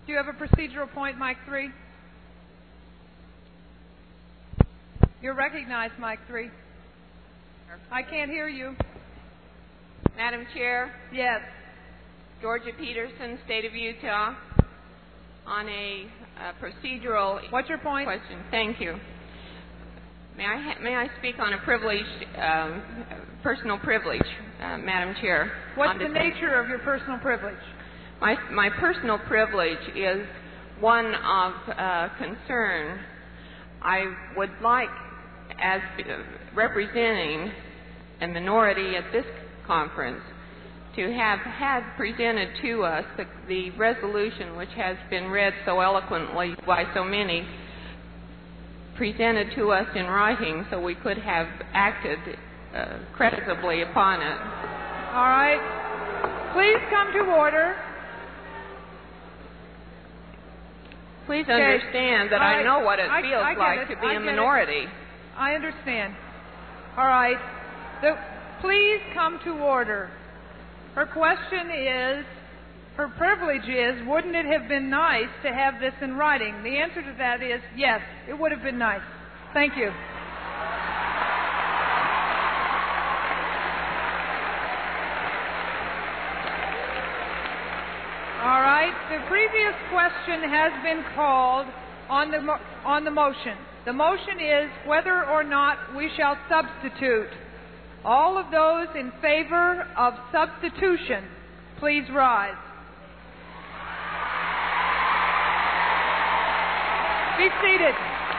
Do you have a procedural point, Mike 3? You're recognized, Mike 3. I can't hear you. Madam Chair? Yes. Georgia Peterson, State of Utah, on a procedural What's your point? question. Thank you. May I speak on a privilege, personal privilege, Madam Chair? What's the nature of your personal privilege? My personal privilege is one of concern. I would like, as representing a minority at this conference, to have had presented to us the resolution which has been read so eloquently by so many, presented to us in writing so we could have acted creditably upon it. All right. Please come to order. Please understand that I know what it feels like to be a minority. I understand. All right. Please come to order. Her question is, her privilege is, wouldn't it have been nice to have this in writing? The answer to that is, yes, it would have been nice. Thank you. All right. The previous question has been called on the motion. The motion is whether or not we shall substitute. All of those in favor of substitution, please rise. Be seated.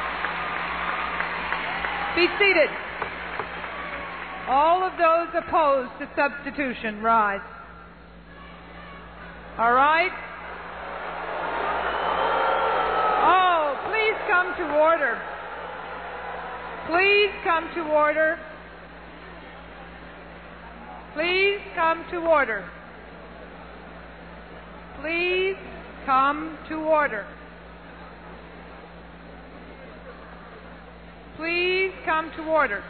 Be seated. All of those opposed to substitution, rise. All right? Oh, please come to order. Please come to order. Please come to order. Please come to order. Please come to order.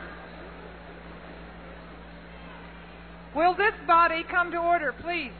Will this body come to order, please?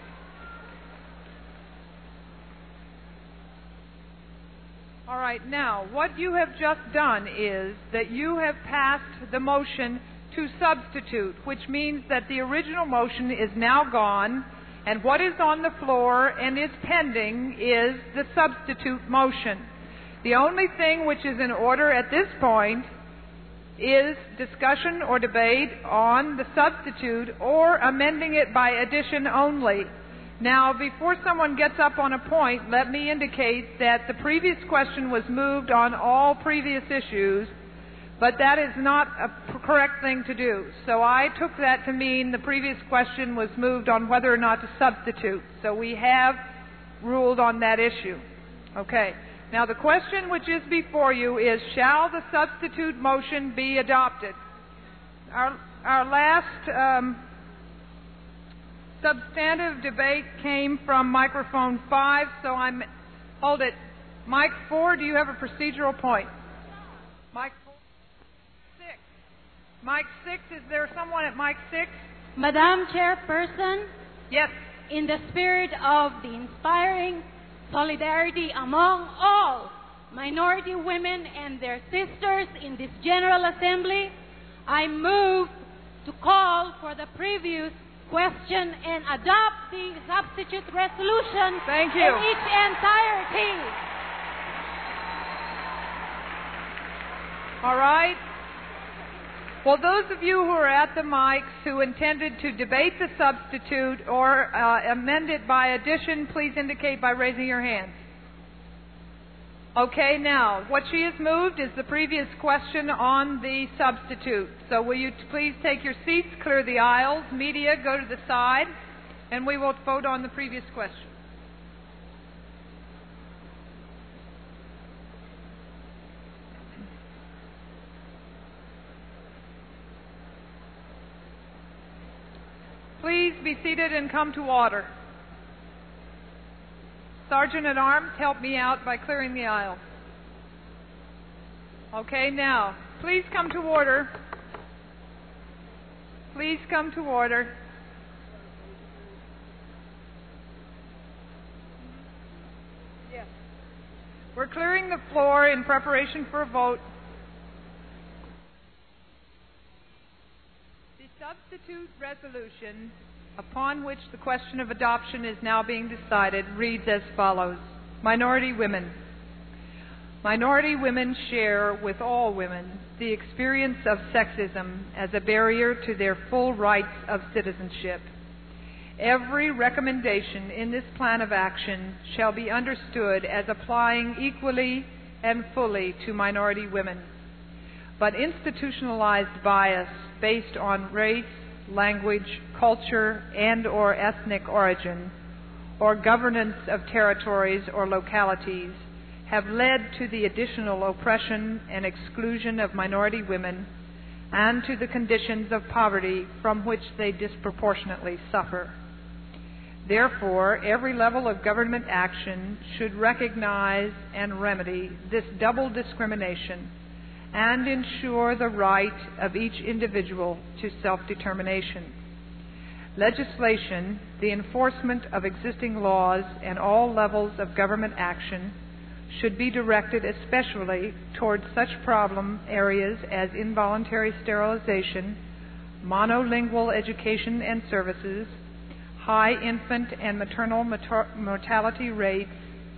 All right, now, what you have just done is that you have passed the motion to substitute, which means that the original motion is now gone, and what is on the floor and is pending is the substitute motion. The only thing which is in order at this point is discussion or debate on the substitute or amending it by addition only. Now, before someone gets up on a point, let me indicate that the previous question was moved on all previous issues, but that is not a correct thing to do. So I took that to mean the previous question was moved on whether or not to substitute. So we have ruled on that issue. Okay. Now the question which is before you is, shall the substitute motion be adopted? Our last substantive debate came from microphone 5, so hold it. Mike 4, do you have a procedural point? Mike 4? 6. Mike 6, is there someone at Mike 6? Madam Chairperson? Yes. In the spirit of the inspiring solidarity among all minority women and their sisters in this General Assembly, I move to call for the previous question and adopt the substitute resolution in its entirety. All right. Well, those of you who are at the mics who intended to debate the substitute or amend it by addition, please indicate by raising your hand. Okay, now, what she has moved is the previous question on the substitute. So will you please take your seats, clear the aisles, media, go to the side, and we will vote on the previous question. Please be seated and come to order. Sergeant at Arms, help me out by clearing the aisle. Okay, now, please come to order. Please come to order. We're clearing the floor in preparation for a vote. The substitute resolution upon which the question of adoption is now being decided reads as follows. Minority women. Minority women share with all women the experience of sexism as a barrier to their full rights of citizenship. Every recommendation in this plan of action shall be understood as applying equally and fully to minority women. But institutionalized bias based on race, language, culture, and/or ethnic origin, or governance of territories or localities have led to the additional oppression and exclusion of minority women and to the conditions of poverty from which they disproportionately suffer. Therefore, every level of government action should recognize and remedy this double discrimination and ensure the right of each individual to self-determination. Legislation, the enforcement of existing laws, and all levels of government action should be directed especially towards such problem areas as involuntary sterilization, monolingual education and services, high infant and maternal mortality rates,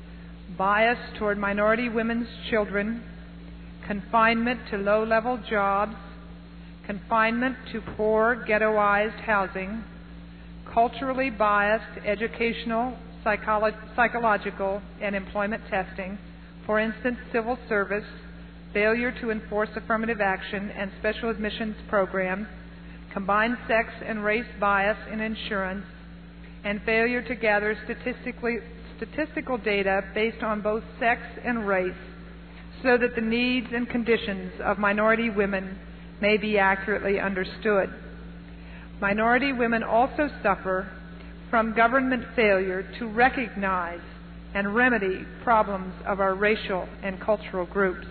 bias toward minority women's children, confinement to low-level jobs, confinement to poor ghettoized housing, culturally biased educational, psychological, and employment testing, for instance, civil service, failure to enforce affirmative action and special admissions programs, combined sex and race bias in insurance, and failure to gather statistical data based on both sex and race so that the needs and conditions of minority women may be accurately understood. Minority women also suffer from government failure to recognize and remedy problems of our racial and cultural groups.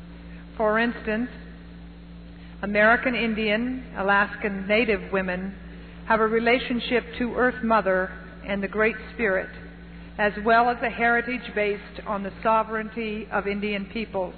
For instance, American Indian, Alaskan Native women have a relationship to Earth Mother and the Great Spirit, as well as a heritage based on the sovereignty of Indian peoples.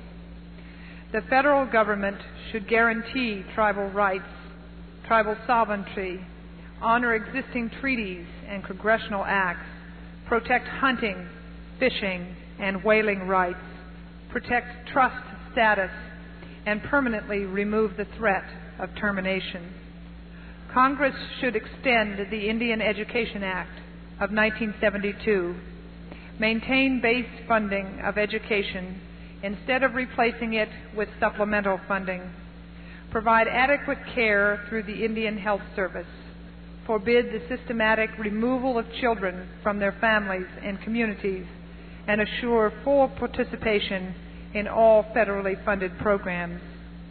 The federal government should guarantee tribal rights, tribal sovereignty, honor existing treaties and congressional acts, protect hunting, fishing, and whaling rights, protect trust status, and permanently remove the threat of termination. Congress should extend the Indian Education Act of 1972, maintain base funding of education instead of replacing it with supplemental funding, provide adequate care through the Indian Health Service, forbid the systematic removal of children from their families and communities, and assure full participation in all federally funded programs.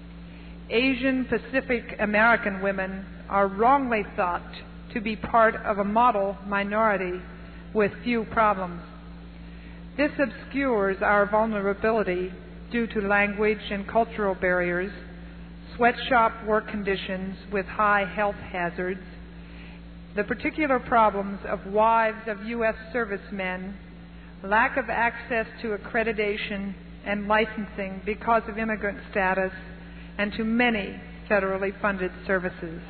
Asian Pacific American women are wrongly thought to be part of a model minority with few problems. This obscures our vulnerability due to language and cultural barriers, sweatshop work conditions with high health hazards, the particular problems of wives of U.S. servicemen, lack of access to accreditation and licensing because of immigrant status, and to many federally funded services.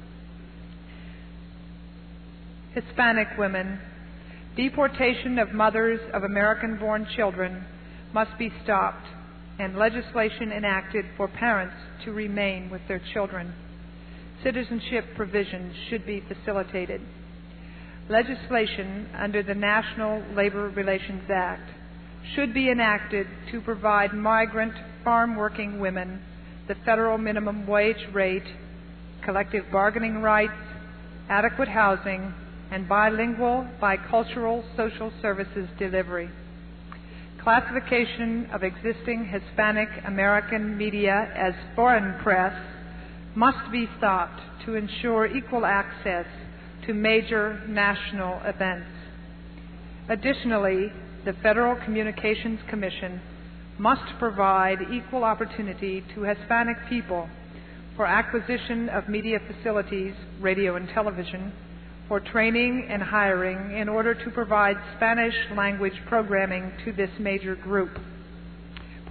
Hispanic women. Deportation of mothers of American-born children must be stopped and legislation enacted for parents to remain with their children. Citizenship provisions should be facilitated. Legislation under the National Labor Relations Act should be enacted to provide migrant farm-working women the federal minimum wage rate, collective bargaining rights, adequate housing, and bilingual, bicultural social services delivery. Classification of existing Hispanic American media as foreign press must be stopped to ensure equal access to major national events. Additionally, the Federal Communications Commission must provide equal opportunity to Hispanic people for acquisition of media facilities, radio and television, for training and hiring in order to provide Spanish language programming to this major group.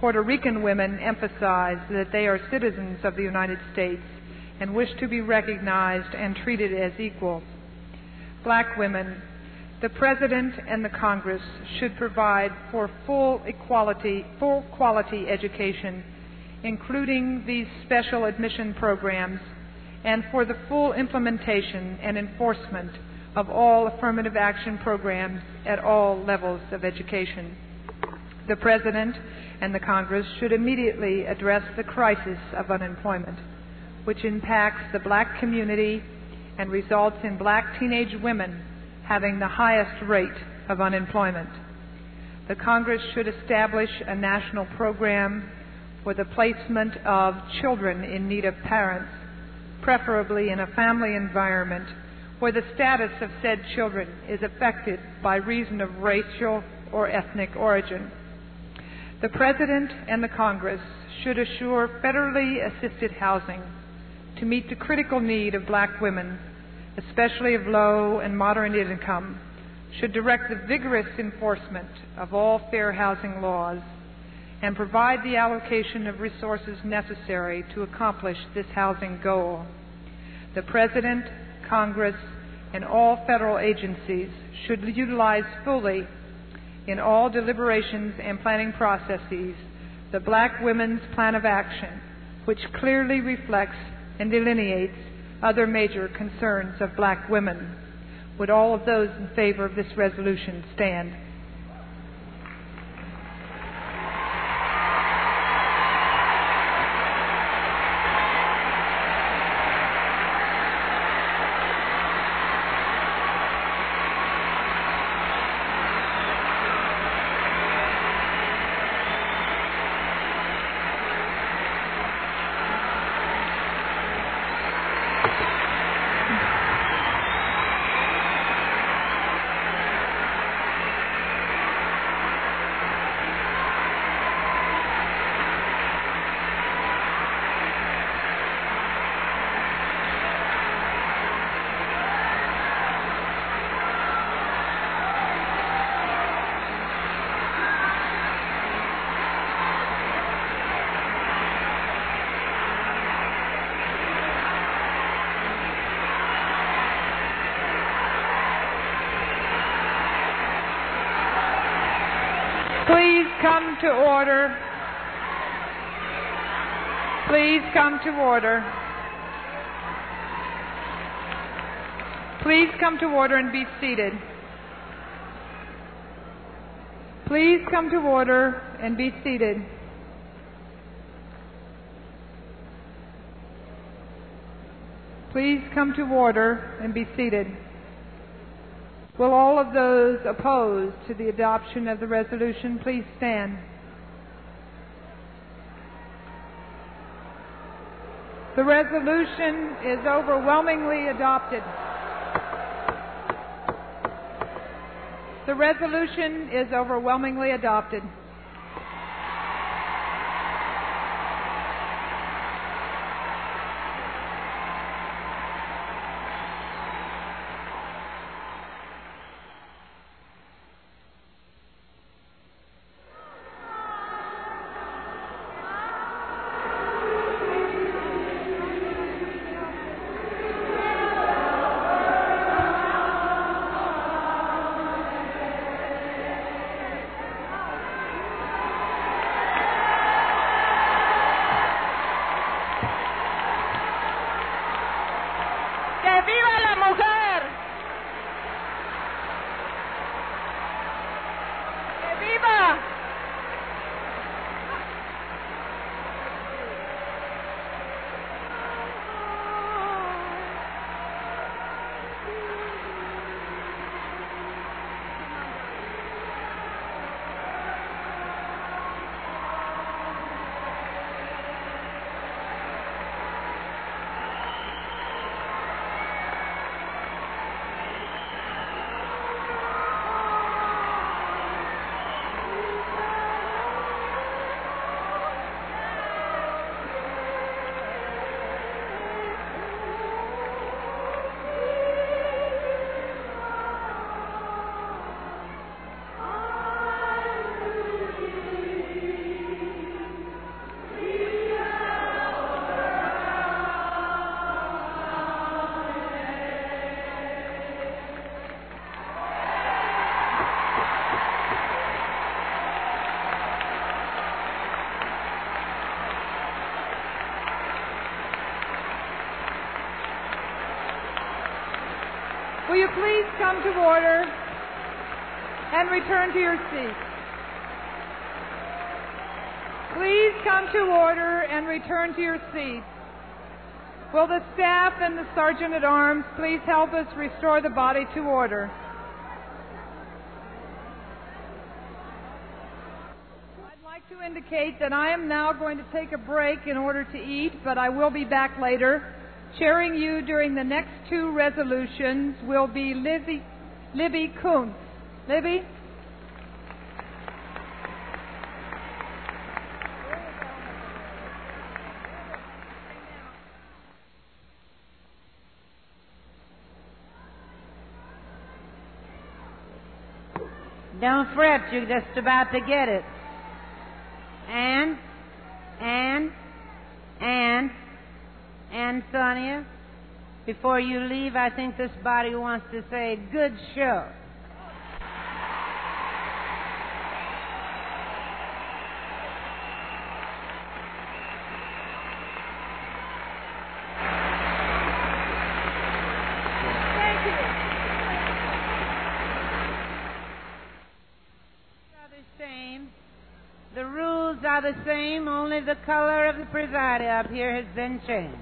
Puerto Rican women emphasize that they are citizens of the United States and wish to be recognized and treated as equals. Black women, the President and the Congress should provide for full quality education, including these special admission programs, and for the full implementation and enforcement of all affirmative action programs at all levels of education. The President and the Congress should immediately address the crisis of unemployment, which impacts the black community and results in black teenage women having the highest rate of unemployment. The Congress should establish a national program for the placement of children in need of parents, preferably in a family environment where the status of said children is affected by reason of racial or ethnic origin. The President and the Congress should assure federally assisted housing to meet the critical need of black women, especially of low and moderate income, should direct the vigorous enforcement of all fair housing laws, and provide the allocation of resources necessary to accomplish this housing goal. The President, Congress, and all federal agencies should utilize fully in all deliberations and planning processes the Black Women's Plan of Action, which clearly reflects and delineates other major concerns of black women. Would all of those in favor of this resolution stand? Please come to order. Please come to order. Please come to order and be seated. Please come to order and be seated. Please come to order and be seated. Will all of those opposed to the adoption of the resolution please stand? The resolution is overwhelmingly adopted. The resolution is overwhelmingly adopted. come to order and return to your seats. Please come to order and return to your seats. Will the staff and the Sergeant at Arms please help us restore the body to order? I'd like to indicate that I am now going to take a break in order to eat, but I will be back later. Chairing you during the next two resolutions will be Libby Kuntz. Libby? Don't fret, you're just about to get it. And Sonia, before you leave, I think this body wants to say, good show. Thank you. The rules are the same, only the color of the presider up here has been changed.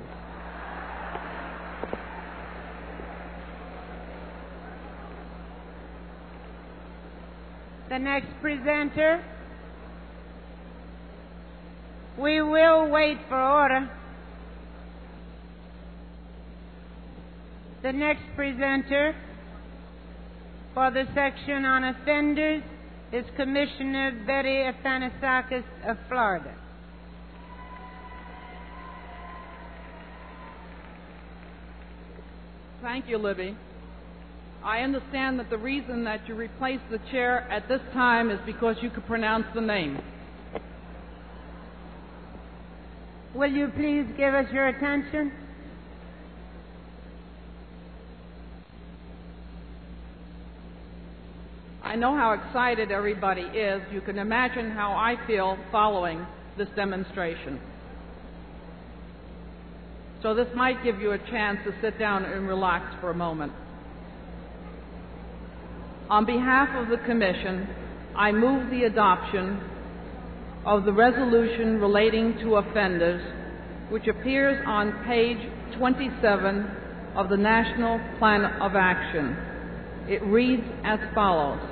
The next presenter, we will wait for order. The next presenter for the section on offenders is Commissioner Betty Athanasakis of Florida. Thank you, Libby. I understand that the reason that you replaced the chair at this time is because you could pronounce the name. Will you please give us your attention? I know how excited everybody is. You can imagine how I feel following this demonstration. So this might give you a chance to sit down and relax for a moment. On behalf of the Commission, I move the adoption of the resolution relating to offenders, which appears on page 27 of the National Plan of Action. It reads as follows.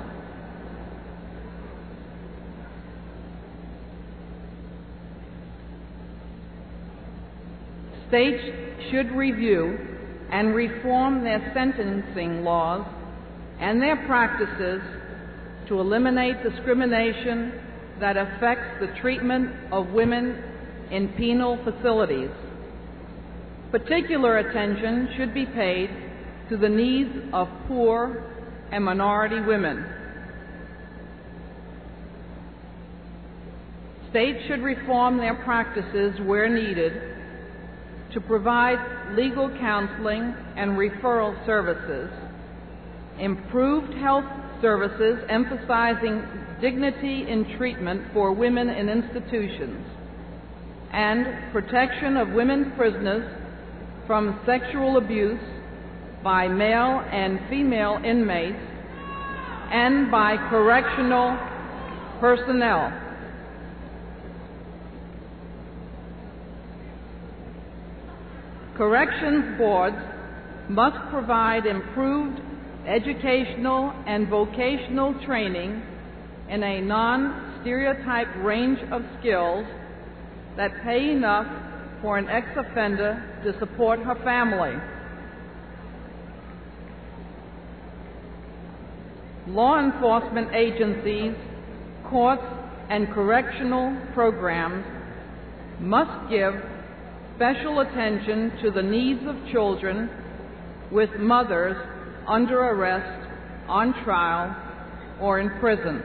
States should review and reform their sentencing laws and their practices to eliminate discrimination that affects the treatment of women in penal facilities. Particular attention should be paid to the needs of poor and minority women. States should reform their practices where needed to provide legal counseling and referral services, improved health services emphasizing dignity in treatment for women in institutions, and protection of women prisoners from sexual abuse by male and female inmates and by correctional personnel. Corrections boards must provide improved educational and vocational training in a non-stereotyped range of skills that pay enough for an ex-offender to support her family. Law enforcement agencies, courts, and correctional programs must give special attention to the needs of children with mothers under arrest, on trial, or in prison.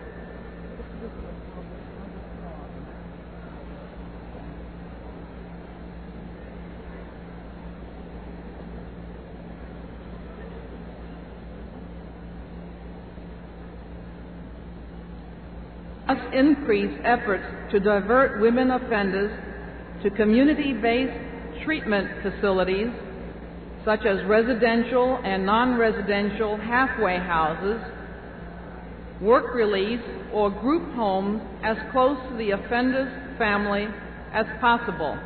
Must increase efforts to divert women offenders to community-based treatment facilities such as residential and non-residential halfway houses, work release, or group homes as close to the offender's family as possible.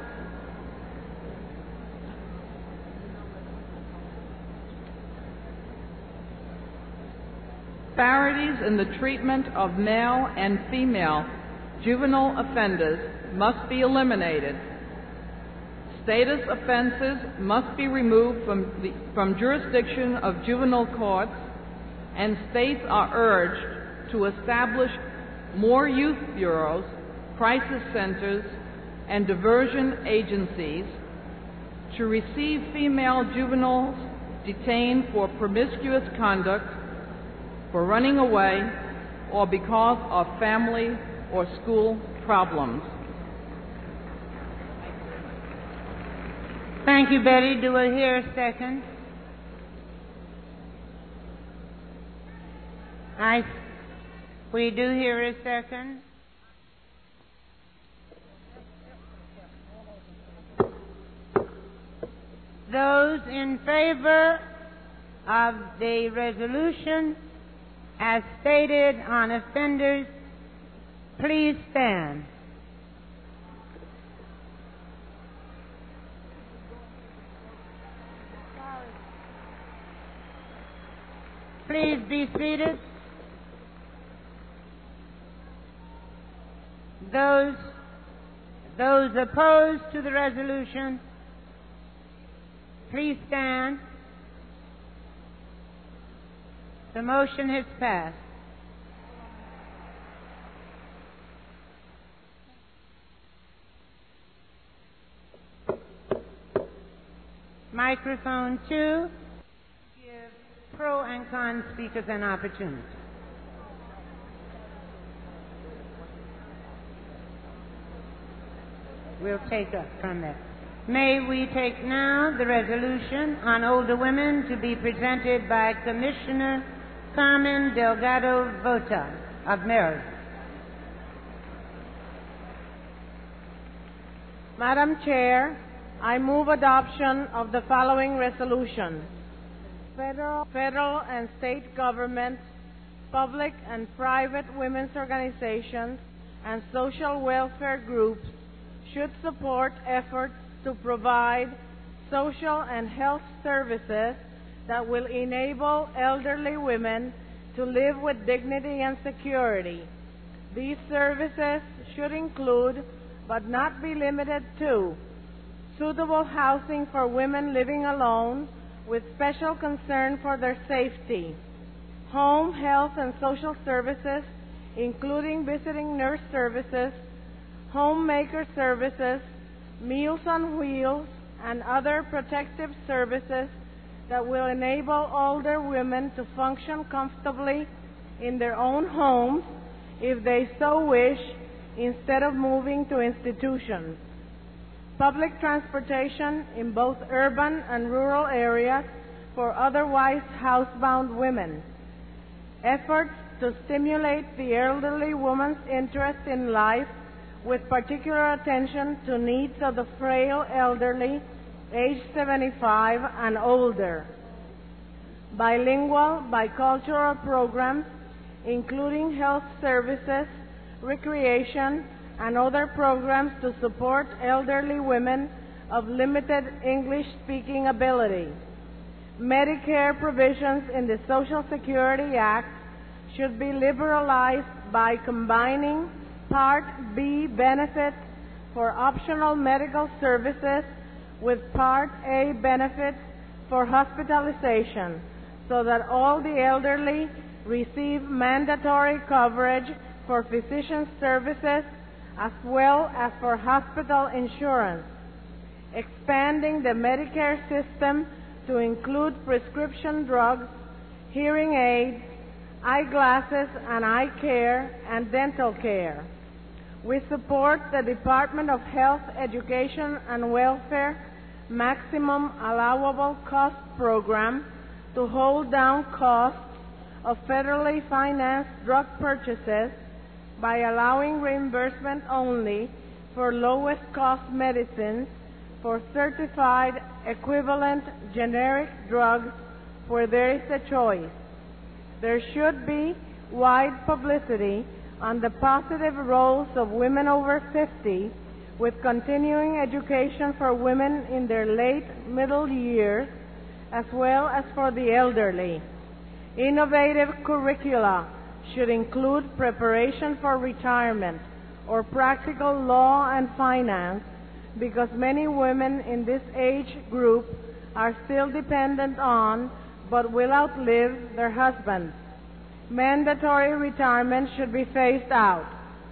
Disparities in the treatment of male and female juvenile offenders must be eliminated. Status offenses must be removed from jurisdiction of juvenile courts, and states are urged to establish more youth bureaus, crisis centers, and diversion agencies to receive female juveniles detained for promiscuous conduct, for running away, or because of family or school problems. Thank you, Betty. Do I hear a second? We do hear a second. Those in favor of the resolution as stated on offenders, please stand. Please be seated. Those opposed to the resolution, please stand. The motion has passed. Microphone 2. Give pro and con speakers an opportunity. We'll take up from that. May we take now the resolution on older women to be presented by Commissioner Carmen Delgado Vota of Maryland. Madam Chair, I move adoption of the following resolution. Federal and state governments, public and private women's organizations, and social welfare groups should support efforts to provide social and health services that will enable elderly women to live with dignity and security. These services should include, but not be limited to, suitable housing for women living alone with special concern for their safety, home health and social services, including visiting nurse services, homemaker services, Meals on Wheels, and other protective services that will enable older women to function comfortably in their own homes if they so wish, instead of moving to institutions. Public transportation in both urban and rural areas for otherwise housebound women. Efforts to stimulate the elderly woman's interest in life with particular attention to needs of the frail elderly, age 75 and older. Bilingual, bicultural programs, including health services, recreation, and other programs to support elderly women of limited English-speaking ability. Medicare provisions in the Social Security Act should be liberalized by combining Part B benefits for optional medical services with Part A benefits for hospitalization, so that all the elderly receive mandatory coverage for physician services as well as for hospital insurance. Expanding the Medicare system to include prescription drugs, hearing aids, eyeglasses and eye care, and dental care. We support the Department of Health, Education, and Welfare Maximum Allowable Cost Program to hold down costs of federally financed drug purchases by allowing reimbursement only for lowest cost medicines for certified equivalent generic drugs where there is a choice. There should be wide publicity on the positive roles of women over 50 with continuing education for women in their late middle years as well as for the elderly. Innovative curricula should include preparation for retirement or practical law and finance because many women in this age group are still dependent on but will outlive their husbands. Mandatory retirement should be phased out.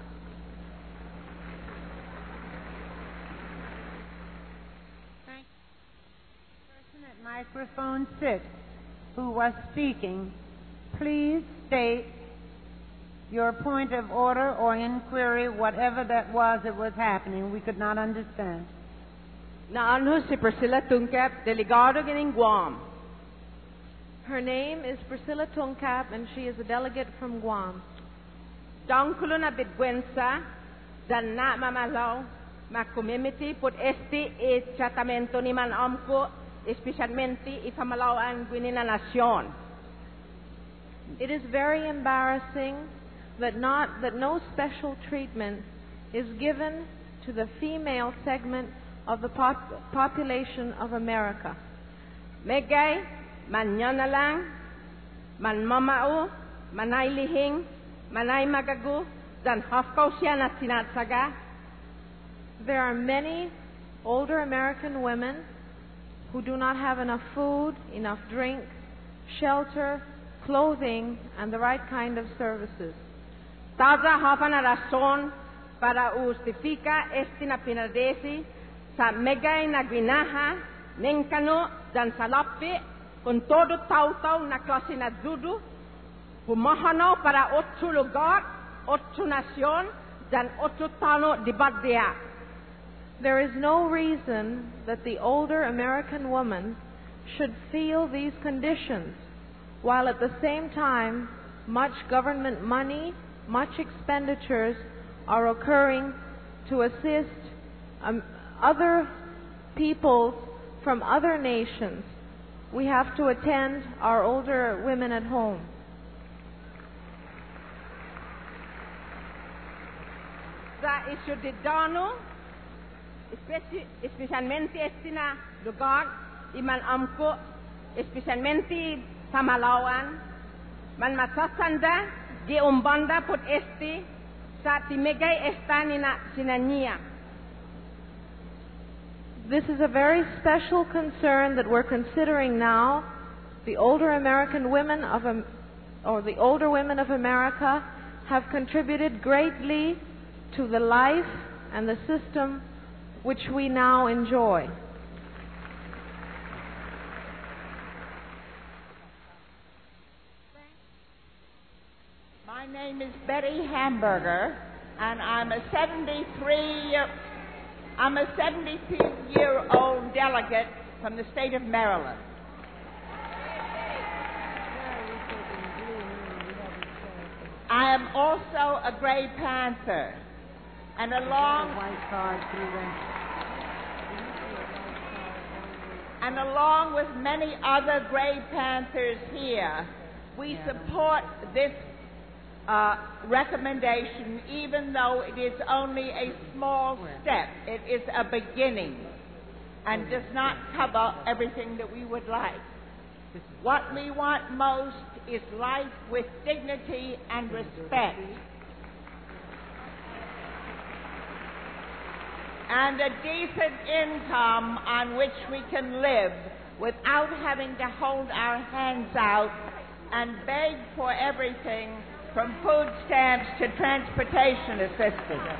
Thank you. Person at microphone 6 who was speaking, please state your point of order or inquiry, whatever that was happening. We could not understand. Naano si Priscilla Tungkap, delegado ganing Guam. Her name is Priscilla Tungkap, and she is a delegate from Guam. Dangkulo na bidwensa, dan na mamalaw, makumimiti put este e tratamento ni man amko, especialmente ifamalawan gwinina nasyon. It is very embarrassing that no special treatment is given to the female segment of the population of America. Megay, manyo na lang, man mamao, manay lihing, manay magagu, dan hafkaw siya na sinatsaga. There are many older American women who do not have enough food, enough drink, shelter, clothing, and the right kind of services. Taza hafa na rason para justifica este na pinadesi sa megay na gwinaha, nengkano, dan salapi, con todo tau-tau na klase na dudu, humahanaw para 8 lugar, 8 nasyon, dan 8 tano dibadya. There is no reason that the older American woman should feel these conditions, while at the same time much government money, much expenditures are occurring to assist other people from other nations. We have to attend our older women at home. Sa isyu de dano, especialmente estina lugar, iman amko, especialmente sa Malawan, man masasanda, di umbanda put este, sa timegay esta nina sinanya. This is a very special concern that we're considering now. The older American women or the older women of America have contributed greatly to the life and the system which we now enjoy. My name is Betty Hamburger, and I'm a 72-year-old delegate from the state of Maryland. I am also a Gray Panther, and along with many other Gray Panthers here, we support this recommendation, even though it is only a small step. It is a beginning and does not cover everything that we would like. What we want most is life with dignity and respect, and a decent income on which we can live without having to hold our hands out and beg for everything from food stamps to transportation assistance.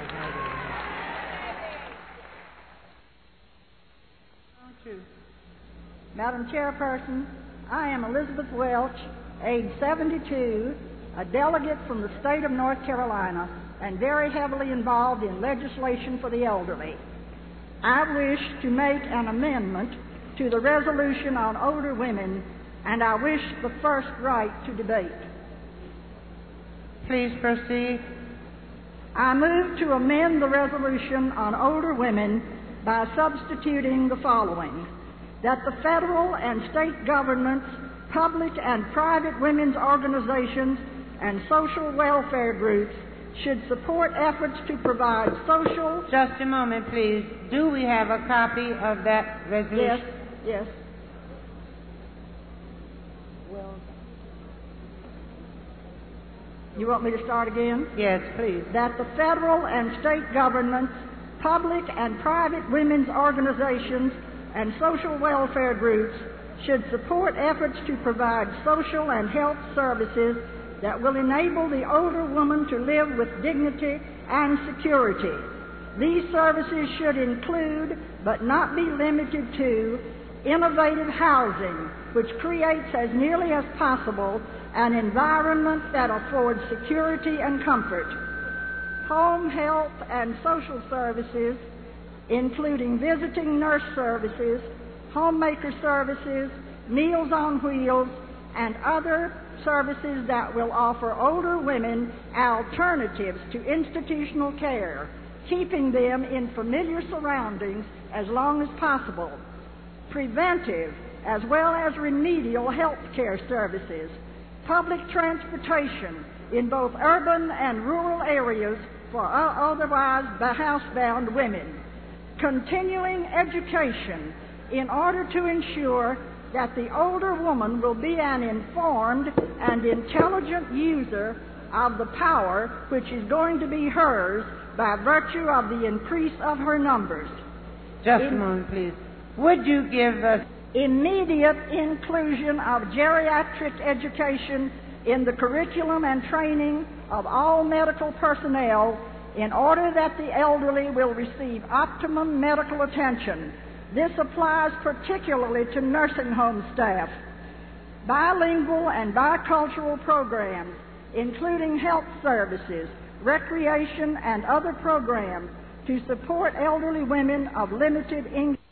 Madam Chairperson, I am Elizabeth Welch, age 72, a delegate from the state of North Carolina, and very heavily involved in legislation for the elderly. I wish to make an amendment to the resolution on older women, and I wish the first right to debate. Please proceed. I move to amend the resolution on older women by substituting the following: that the federal and state governments, public and private women's organizations, and social welfare groups should support efforts to provide social... Just a moment, please. Do we have a copy of that resolution? Yes. You want me to start again? Yes, please. That the federal and state governments, public and private women's organizations, and social welfare groups should support efforts to provide social and health services that will enable the older woman to live with dignity and security. These services should include, but not be limited to, innovative housing, which creates as nearly as possible an environment that affords security and comfort. Home health and social services, including visiting nurse services, homemaker services, Meals on Wheels, and other services that will offer older women alternatives to institutional care, keeping them in familiar surroundings as long as possible. Preventive as well as remedial health care services, public transportation in both urban and rural areas for otherwise housebound women, continuing education in order to ensure that the older woman will be an informed and intelligent user of the power which is going to be hers by virtue of the increase of her numbers. Just a moment, please. Would you give us immediate inclusion of geriatric education in the curriculum and training of all medical personnel in order that the elderly will receive optimum medical attention? This applies particularly to nursing home staff. Bilingual and bicultural programs, including health services, recreation, and other programs to support elderly women of limited English